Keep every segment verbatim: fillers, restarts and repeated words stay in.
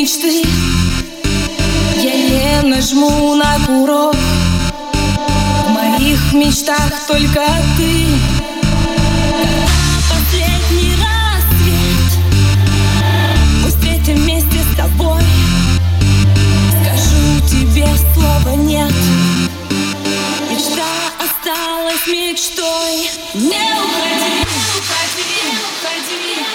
мечты. Я не нажму на курок, в моих мечтах только ты. Когда последний рассвет мы встретим вместе с тобой, скажу тебе слово нет. Мечта осталась мечтой. Не уходи, не уходи, не уходи, не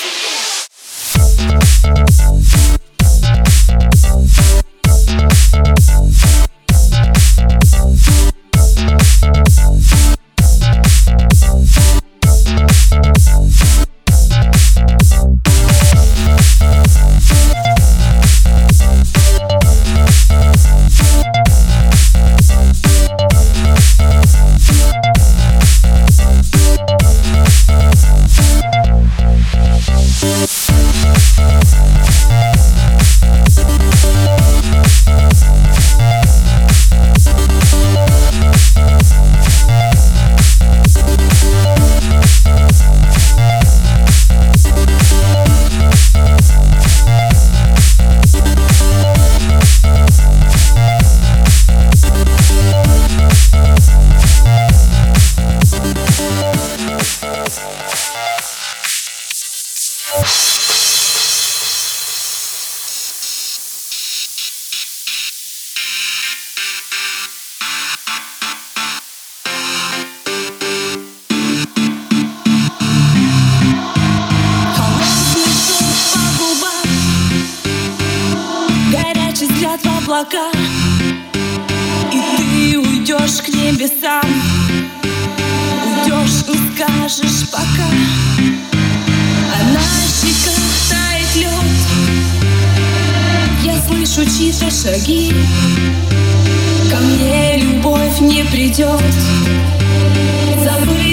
в облака, и ты уйдешь к небесам. Уйдешь и скажешь пока, а на щеках тает лед. Я слышу чьи-то шаги, ко мне любовь не придет. Забыть